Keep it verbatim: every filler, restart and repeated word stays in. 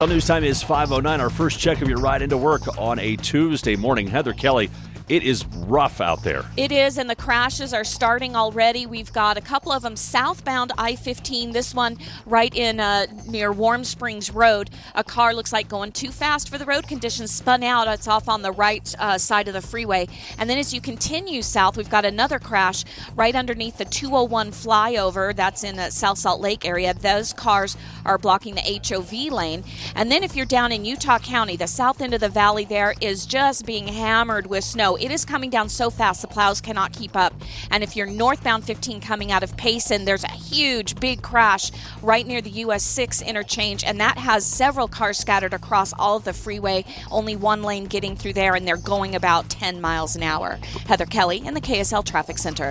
News time is five oh nine. Our first check of your ride into work on a Tuesday morning. Heather Kelly, it is rough out there. It is, and the crashes are starting already. We've got a couple of them southbound I fifteen. This one right in uh, near Warm Springs Road. A car looks like going too fast for the road conditions, spun out. It's off on the right uh, side of the freeway. And then as you continue south, we've got another crash right underneath the two oh one flyover. That's in the South Salt Lake area. Those cars are blocking the H O V lane. And then if you're down in Utah County, the south end of the valley there is just being hammered with snow. It is coming down so fast the plows cannot keep up. And if you're northbound fifteen coming out of Payson, there's a huge big crash right near the U S six interchange, and that has several cars scattered across all of the freeway. Only one lane getting through there, and they're going about ten miles an hour. Heather Kelly in the K S L Traffic Center.